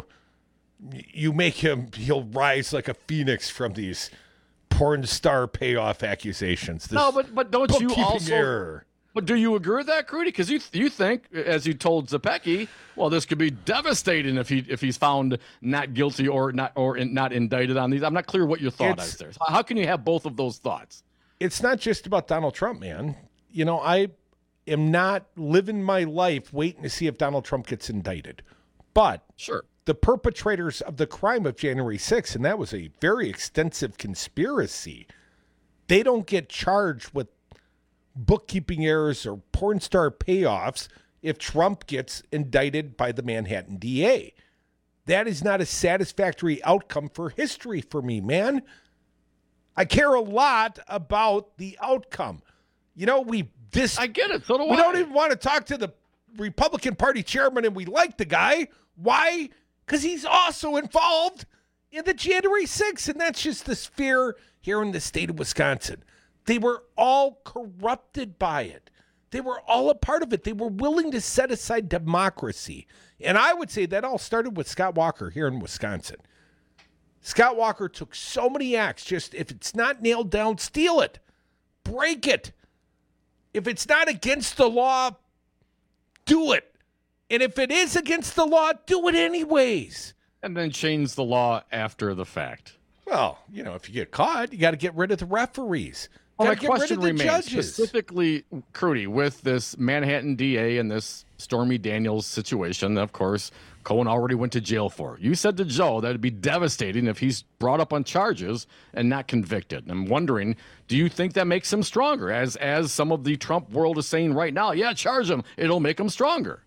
you make him, he'll rise like a phoenix from these porn star payoff accusations. No, but don't you also... Error. But do you agree with that, Crudy? Because you think, as you told Zepecki, well, this could be devastating if he's found not guilty or not indicted on these. I'm not clear what your thought is there. How can you have both of those thoughts? It's not just about Donald Trump, man. I am not living my life waiting to see if Donald Trump gets indicted. But sure, the perpetrators of the crime of January 6th, and that was a very extensive conspiracy, they don't get charged with bookkeeping errors or porn star payoffs if Trump gets indicted by the Manhattan DA. That is not a satisfactory outcome for history for me, man. I care a lot about the outcome. I get it. So do I. We don't even want to talk to the Republican Party chairman, and we like the guy. Why? Because he's also involved in the January 6th, and that's just the sphere here in the state of Wisconsin. They were all corrupted by it. They were all a part of it. They were willing to set aside democracy. And I would say that all started with Scott Walker here in Wisconsin. Scott Walker took so many acts, just if it's not nailed down, steal it. Break it. If it's not against the law, do it. And if it is against the law, do it anyways. And then change the law after the fact. Well, if you get caught, you got to get rid of the referees. Well, my question remains, specifically, Crudy, with this Manhattan DA and this Stormy Daniels situation, of course, Cohen already went to jail for. You said to Joe that it'd be devastating if he's brought up on charges and not convicted. And I'm wondering, do you think that makes him stronger? As some of the Trump world is saying right now, yeah, charge him. It'll make him stronger.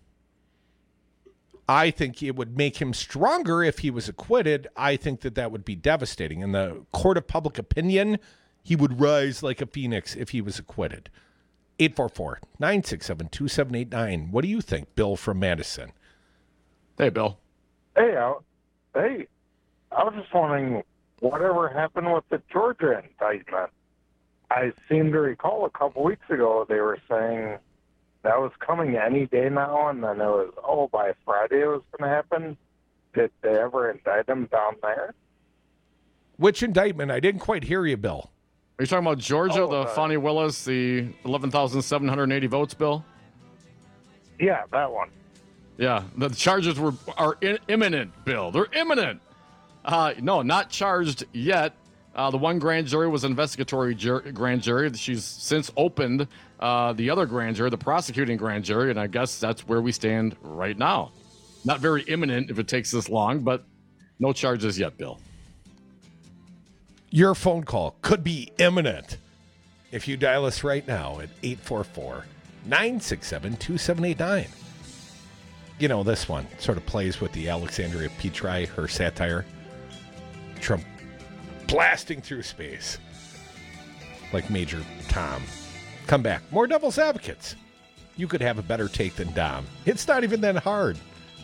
I think it would make him stronger if he was acquitted. I think that would be devastating. In the court of public opinion, he would rise like a phoenix if he was acquitted. 844-967-2789. What do you think, Bill from Madison? Hey, Bill. Hey, I was just wondering, whatever happened with the Georgia indictment? I seem to recall a couple weeks ago they were saying that was coming any day now, and then it was, by Friday it was going to happen. Did they ever indict him down there? Which indictment? I didn't quite hear you, Bill. Are you talking about Georgia, the Fani Willis, the 11,780 votes bill? Yeah, that one. Yeah, the charges are imminent, Bill. They're imminent. No, not charged yet. The one grand jury was an investigatory grand jury. She's since opened the other grand jury, the prosecuting grand jury, and I guess that's where we stand right now. Not very imminent if it takes this long, but no charges yet, Bill. Your phone call could be imminent if you dial us right now at 844-967-2789. This one sort of plays with the Alexandria Petri, her satire. Trump blasting through space like Major Tom. Come back. More Devil's Advocates. You could have a better take than Dom. It's not even that hard.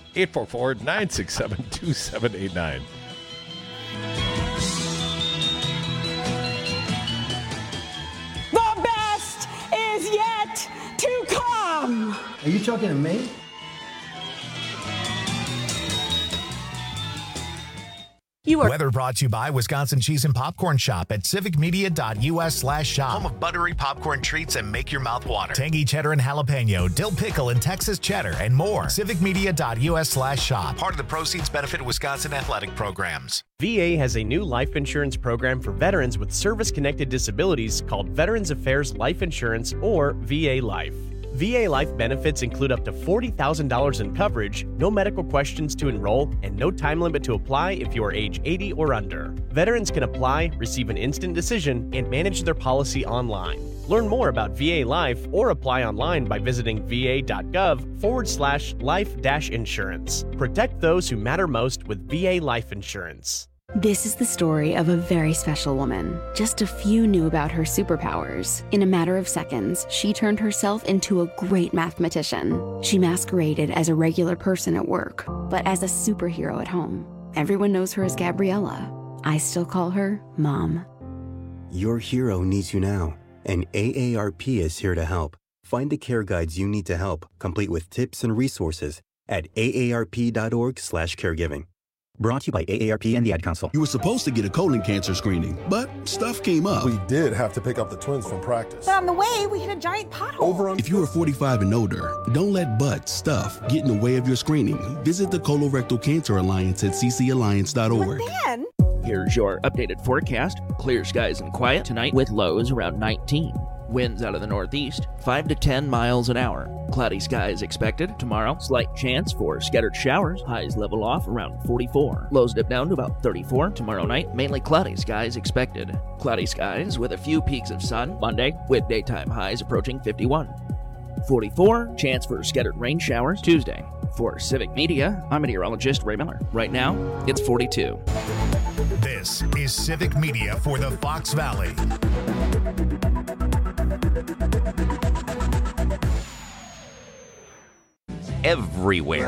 844-967-2789. The best is yet to come. Are you talking to me? Weather brought to you by Wisconsin Cheese and Popcorn Shop at civicmedia.us/shop. Home of buttery popcorn treats and make your mouth water. Tangy cheddar and jalapeno, dill pickle and Texas cheddar, and more. civicmedia.us/shop. Part of the proceeds benefit Wisconsin athletic programs. VA has a new life insurance program for veterans with service-connected disabilities called Veterans Affairs Life Insurance, or VA Life. VA Life benefits include up to $40,000 in coverage, no medical questions to enroll, and no time limit to apply if you are age 80 or under. Veterans can apply, receive an instant decision, and manage their policy online. Learn more about VA Life or apply online by visiting va.gov/life-insurance. Protect those who matter most with VA Life Insurance. This is the story of a very special woman. Just a few knew about her superpowers. In a matter of seconds, she turned herself into a great mathematician. She masqueraded as a regular person at work, but as a superhero at home. Everyone knows her as Gabriella. I still call her Mom. Your hero needs you now, and AARP is here to help. Find the care guides you need to help, complete with tips and resources at aarp.org/caregiving. Brought to you by AARP and the Ad Council. You were supposed to get a colon cancer screening, but stuff came up. We did have to pick up the twins from practice. But on the way, we hit a giant pothole. If you are 45 and older, don't let butt stuff get in the way of your screening. Visit the Colorectal Cancer Alliance at ccalliance.org. But then... Here's your updated forecast. Clear skies and quiet tonight with lows around 19. Winds out of the northeast, 5 to 10 miles an hour. Cloudy skies expected. Tomorrow, slight chance for scattered showers. Highs level off around 44. Lows dip down to about 34. Tomorrow night, mainly cloudy skies expected. Cloudy skies with a few peaks of sun. Monday, with daytime highs approaching 51. 44, chance for scattered rain showers. Tuesday. For Civic Media, I'm meteorologist Ray Miller. Right now, it's 42. This is Civic Media for the Fox Valley. Everywhere.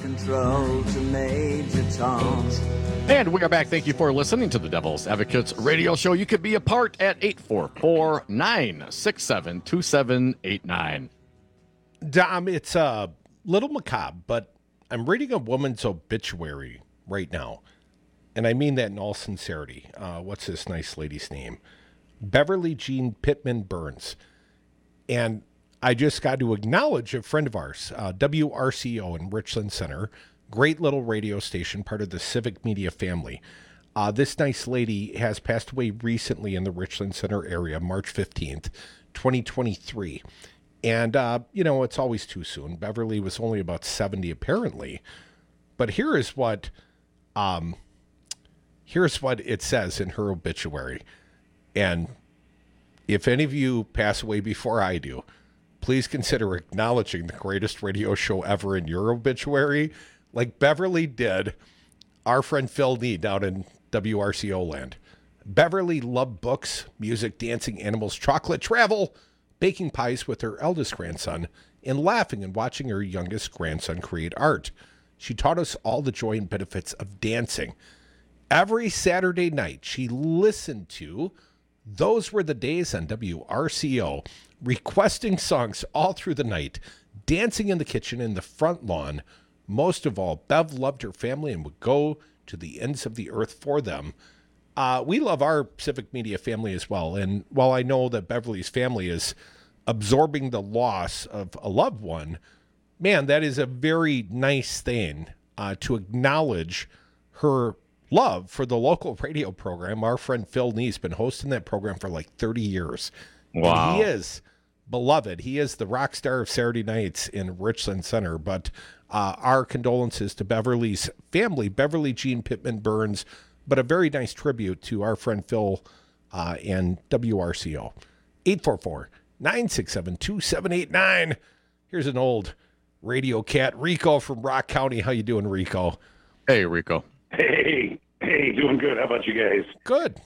And we are back. Thank you for listening to the Devil's Advocates radio show. You could be a part at 844-967-2789. Dom, it's a little macabre, but I'm reading a woman's obituary right now. And I mean that in all sincerity. What's this nice lady's name? Beverly Jean Pittman Burns. And I just got to acknowledge a friend of ours, WRCO in Richland Center, great little radio station, part of the Civic Media family. This nice lady has passed away recently in the Richland Center area, March 15th, 2023. And, it's always too soon. Beverly was only about 70 apparently. But here's what it says in her obituary. And if any of you pass away before I do, please consider acknowledging the greatest radio show ever in your obituary, like Beverly did our friend Phil Nee down in WRCO land. Beverly loved books, music, dancing, animals, chocolate, travel, baking pies with her eldest grandson, and laughing and watching her youngest grandson create art. She taught us all the joy and benefits of dancing. Every Saturday night, she listened to Those Were the Days on WRCO, requesting songs all through the night, dancing in the kitchen and the front lawn. Most of all, Bev loved her family and would go to the ends of the earth for them. We love our Civic Media family as well. And while I know that Beverly's family is absorbing the loss of a loved one, man, that is a very nice thing to acknowledge her love for the local radio program. Our friend Phil Nee's been hosting that program for like 30 years. Wow. And he is beloved. He is the rock star of Saturday nights in Richland Center. But our condolences to Beverly's family, Beverly Jean Pittman Burns, but a very nice tribute to our friend Phil and WRCO. 844-967-2789. Here's an old radio cat, Rico from Rock County. How you doing, Rico? Hey, Rico. Hey, doing good. How about you guys? Good.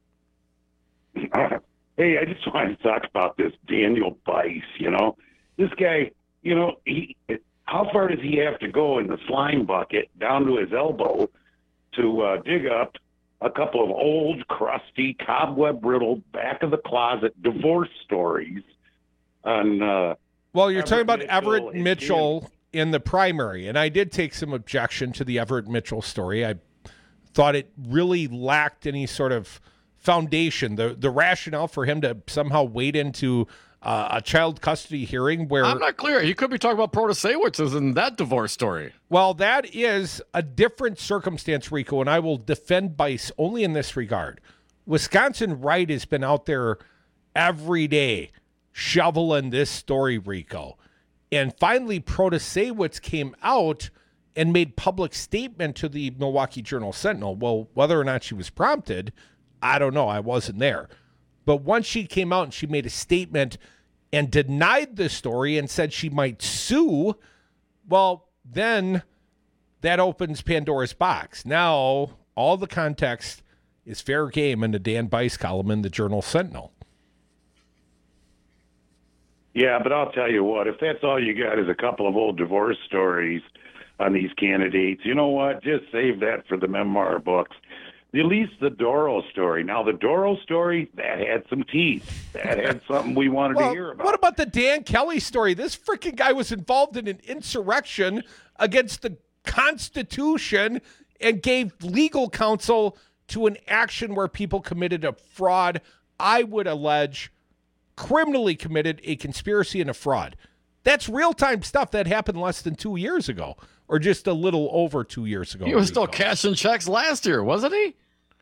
Hey, I just wanted to talk about this Daniel Bice, This guy, how far does he have to go in the slime bucket down to his elbow to dig up a couple of old, crusty, cobweb-riddled, back-of-the-closet divorce stories on... Well, you're talking about Everett Mitchell in the primary, and I did take some objection to the Everett Mitchell story. I thought it really lacked any sort of foundation. The rationale for him to somehow wade into a child custody hearing where... I'm not clear. He could be talking about Protasiewicz's in that divorce story. Well, that is a different circumstance, Rico, and I will defend Bice only in this regard. Wisconsin Right has been out there every day shoveling this story, Rico. And finally, Protasiewicz came out and made public statement to the Milwaukee Journal-Sentinel. Well, whether or not she was prompted, I don't know. I wasn't there. But once she came out and she made a statement and denied the story and said she might sue, well, then that opens Pandora's box. Now, all the context is fair game in the Dan Bice column in the Journal-Sentinel. Yeah, but I'll tell you what, if that's all you got is a couple of old divorce stories on these candidates, you know what? Just save that for the memoir books. At least the Doro story. Now, the Doro story, that had some teeth. That had something we wanted to hear about. What about the Dan Kelly story? This freaking guy was involved in an insurrection against the Constitution and gave legal counsel to an action where people committed a fraud. I would allege criminally committed a conspiracy and a fraud. That's real-time stuff that happened less than 2 years ago, or just a little over 2 years ago. He was still cashing checks last year, wasn't he?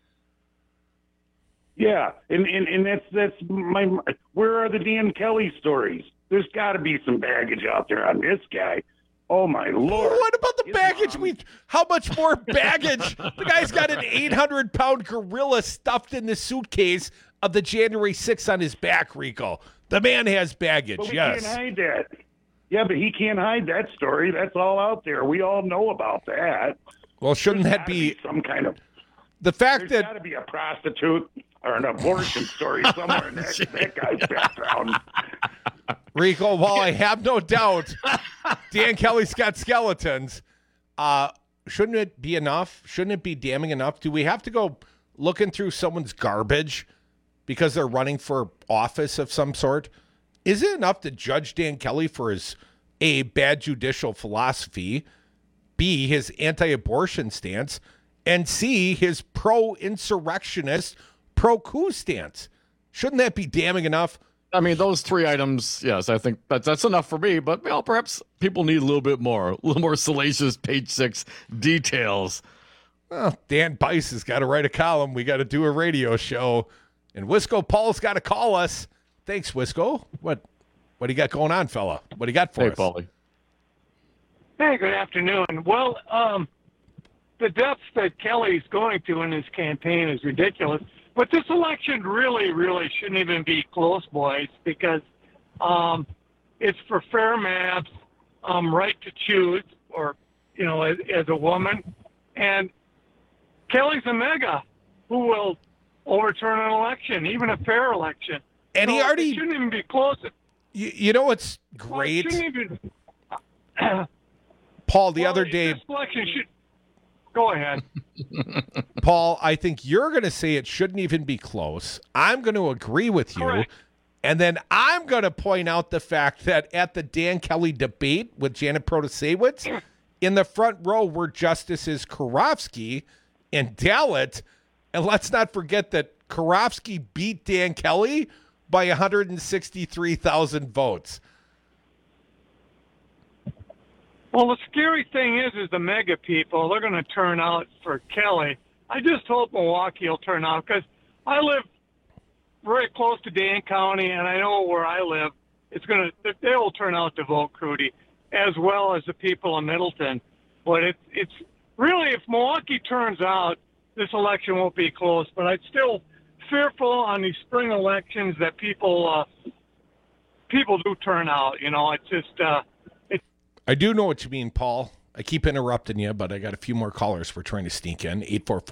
Yeah, and that's my. Where are the Dan Kelly stories? There's got to be some baggage out there on this guy. Oh my Lord! What about the baggage? How much more baggage? The guy's got an 800-pound gorilla stuffed in the suitcase of the January 6th on his back, Rico. The man has baggage. But we yes. can't hide that. Yeah, but he can't hide that story. That's all out there. We all know about that. Well, shouldn't that be some kind of the fact there's that got to be a prostitute or an abortion story somewhere in that guy's background? Rico, while I have no doubt Dan Kelly's got skeletons, shouldn't it be enough? Shouldn't it be damning enough? Do we have to go looking through someone's garbage because they're running for office of some sort? Is it enough to judge Dan Kelly for his A, bad judicial philosophy, B, his anti-abortion stance, and C, his pro-insurrectionist, pro-coup stance? Shouldn't that be damning enough? I mean, those three items, yes, I think that's enough for me. But perhaps people need a little more salacious page 6 details. Well, Dan Bice has got to write a column. We got to do a radio show, and Wisco Paul's got to call us. Thanks, Wisco. What do you got going on, fella? What do you got for us? Hey, Paulie. Hey, good afternoon. Well, the depths that Kelly's going to in his campaign is ridiculous. But this election really, really shouldn't even be close, boys, because it's for fair maps, right to choose, or, as a woman. And Kelly's a mega who will overturn an election, even a fair election. And he already it shouldn't even be close. You know what's great? Well, it shouldn't even, Paul, the other day. This election should. Go ahead. Paul, I think you're going to say it shouldn't even be close. I'm going to agree with you. Correct. And then I'm going to point out the fact that at the Dan Kelly debate with Janet Protasewicz, in the front row were Justices Karofsky and Dalit. And let's not forget that Karofsky beat Dan Kelly by 163,000 votes. Well, the scary thing is the mega people, they're going to turn out for Kelly. I just hope Milwaukee will turn out because I live very close to Dane County, and I know where I live, they will turn out to vote Crudy, as well as the people of Middleton. But it's really, if Milwaukee turns out, this election won't be close. But I'm still fearful on these spring elections that people do turn out. It's just. I do know what you mean, Paul. I keep interrupting you, but I got a few more callers we're trying to sneak in.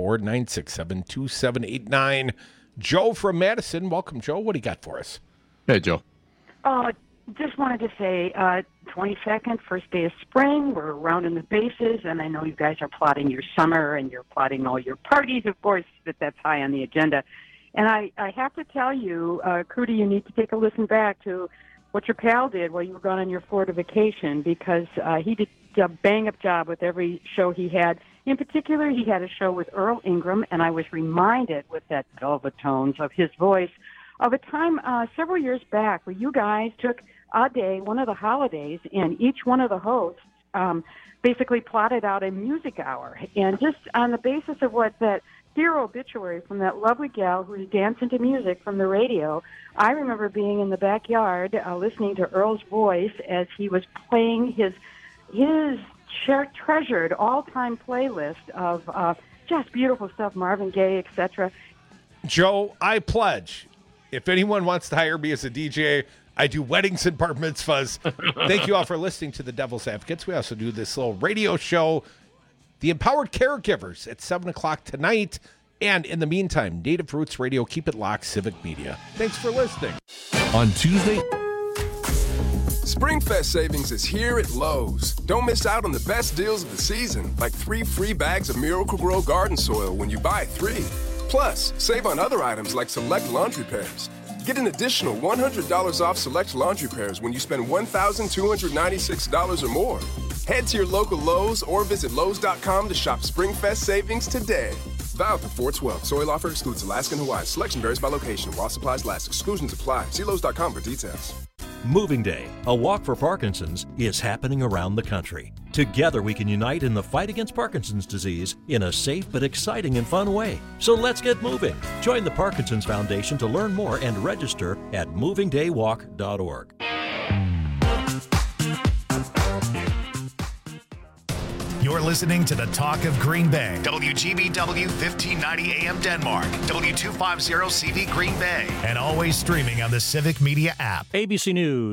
844-967-2789. Joe from Madison. Welcome, Joe. What do you got for us? Hey, Joe. Just wanted to say 22nd, first day of spring. We're rounding the bases, and I know you guys are plotting your summer and you're plotting all your parties, of course, that's high on the agenda. And I have to tell you, Crudy, you need to take a listen back to what your pal did while you were gone on your Florida vacation, because he did a bang-up job with every show he had. In particular, he had a show with Earl Ingram, and I was reminded with that velvet tones of his voice of a time several years back where you guys took a day, one of the holidays, and each one of the hosts basically plotted out a music hour. And just on the basis of what that hero obituary from that lovely gal who was dancing to music from the radio, I remember being in the backyard listening to Earl's voice as he was playing his treasured all-time playlist of just beautiful stuff, Marvin Gaye, etc. Joe, I pledge, if anyone wants to hire me as a DJ, I do weddings and bar mitzvahs. Thank you all for listening to the Devil's Advocates. We also do this little radio show, The Empowered Caregivers, at 7 o'clock tonight. And in the meantime, Native Roots Radio, keep it locked, Civic Media. Thanks for listening. On Tuesday, SpringFest savings is here at Lowe's. Don't miss out on the best deals of the season, like 3 free bags of Miracle-Gro garden soil when you buy 3. Plus, save on other items like select laundry pairs. Get an additional $100 off select laundry pairs when you spend $1,296 or more. Head to your local Lowe's or visit Lowe's.com to shop SpringFest savings today. Valid through 4/12. Soil offer excludes Alaska and Hawaii. Selection varies by location. While supplies last, exclusions apply. See Lowe's.com for details. Moving Day, a walk for Parkinson's, is happening around the country. Together we can unite in the fight against Parkinson's disease in a safe but exciting and fun way. So let's get moving. Join the Parkinson's Foundation to learn more and register at movingdaywalk.org. You're listening to the Talk of Green Bay. WGBW 1590 AM Denmark. W250 CV Green Bay. And always streaming on the Civic Media app. ABC News.